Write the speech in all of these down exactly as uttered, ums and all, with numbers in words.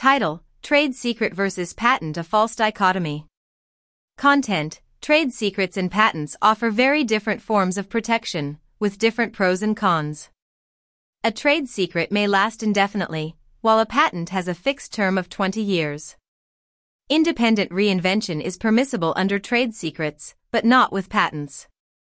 Title: Trade Secret versus Patent, a false dichotomy. Content: Trade secrets and patents offer very different forms of protection, with different pros and cons. A trade secret may last indefinitely, while a patent has a fixed term of twenty years. Independent reinvention is permissible under trade secrets, but not with patents.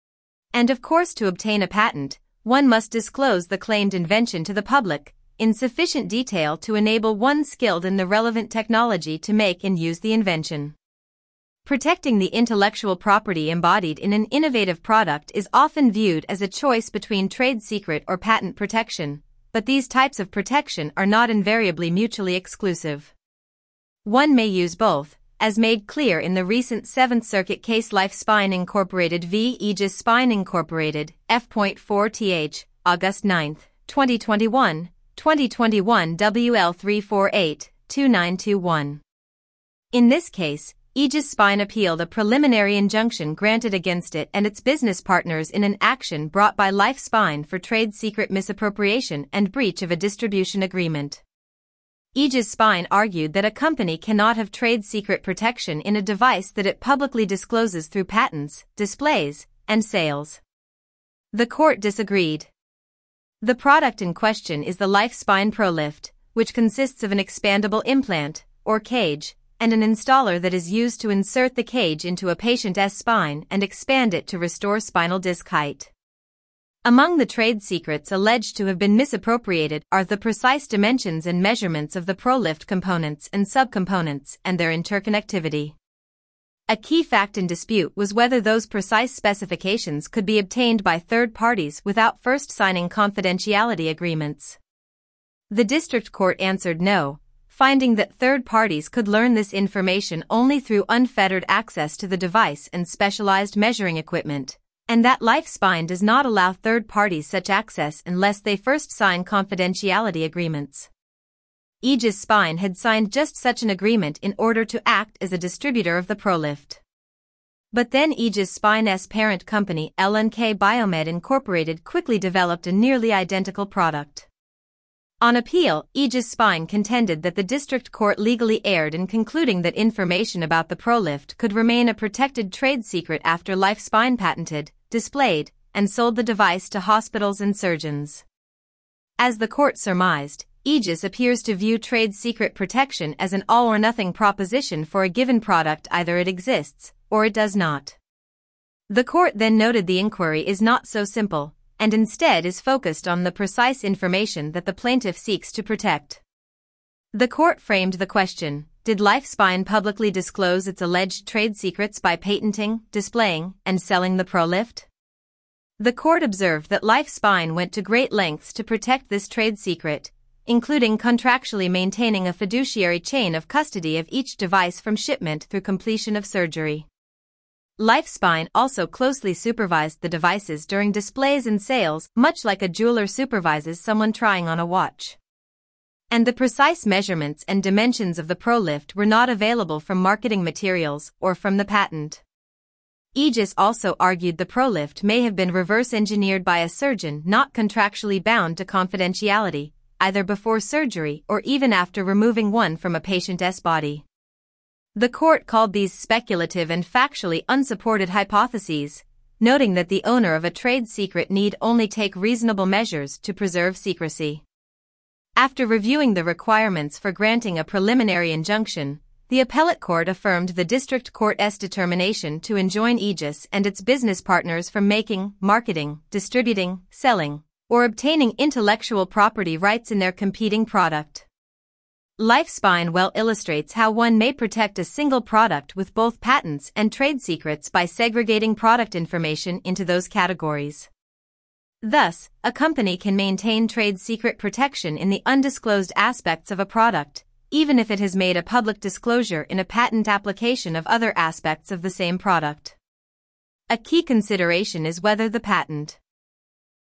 And of course, to obtain a patent, one must disclose the claimed invention to the public in sufficient detail to enable one skilled in the relevant technology to make and use the invention. Protecting the intellectual property embodied in an innovative product is often viewed as a choice between trade secret or patent protection, but these types of protection are not invariably mutually exclusive. One may use both, as made clear in the recent Seventh Circuit case Life Spine Incorporated v. Aegis Spine Incorporated, F four th, August ninth, twenty twenty-one, twenty twenty-one W L three four eight, two nine two one. In this case, Aegis Spine appealed a preliminary injunction granted against it and its business partners in an action brought by Life Spine for trade secret misappropriation and breach of a distribution agreement. Aegis Spine argued that a company cannot have trade secret protection in a device that it publicly discloses through patents, displays, and sales. The court disagreed. The product in question is the Life Spine ProLift, which consists of an expandable implant, or cage, and an installer that is used to insert the cage into a patient's spine and expand it to restore spinal disc height. Among the trade secrets alleged to have been misappropriated are the precise dimensions and measurements of the ProLift components and subcomponents and their interconnectivity. A key fact in dispute was whether those precise specifications could be obtained by third parties without first signing confidentiality agreements. The district court answered no, finding that third parties could learn this information only through unfettered access to the device and specialized measuring equipment, and that Life Spine does not allow third parties such access unless they first sign confidentiality agreements. Aegis Spine had signed just such an agreement in order to act as a distributor of the ProLift. But then Aegis Spine's parent company L N K Biomed Incorporated quickly developed a nearly identical product. On appeal, Aegis Spine contended that the district court legally erred in concluding that information about the ProLift could remain a protected trade secret after Life Spine patented, displayed, and sold the device to hospitals and surgeons. As the court surmised, Aegis appears to view trade secret protection as an all-or-nothing proposition for a given product. Either it exists, or it does not. The court then noted the inquiry is not so simple, and instead is focused on the precise information that the plaintiff seeks to protect. The court framed the question: did Life Spine publicly disclose its alleged trade secrets by patenting, displaying, and selling the ProLift? The court observed that Life Spine went to great lengths to protect this trade secret, including contractually maintaining a fiduciary chain of custody of each device from shipment through completion of surgery. Life Spine also closely supervised the devices during displays and sales, much like a jeweler supervises someone trying on a watch. And the precise measurements and dimensions of the ProLift were not available from marketing materials or from the patent. Aegis also argued the ProLift may have been reverse-engineered by a surgeon not contractually bound to confidentiality, either before surgery or even after removing one from a patient's body. The court called these speculative and factually unsupported hypotheses, noting that the owner of a trade secret need only take reasonable measures to preserve secrecy. After reviewing the requirements for granting a preliminary injunction, the appellate court affirmed the district court's determination to enjoin Aegis and its business partners from making, marketing, distributing, selling, or obtaining intellectual property rights in their competing product. Life Spine well illustrates how one may protect a single product with both patents and trade secrets by segregating product information into those categories. Thus, a company can maintain trade secret protection in the undisclosed aspects of a product, even if it has made a public disclosure in a patent application of other aspects of the same product. A key consideration is whether the patent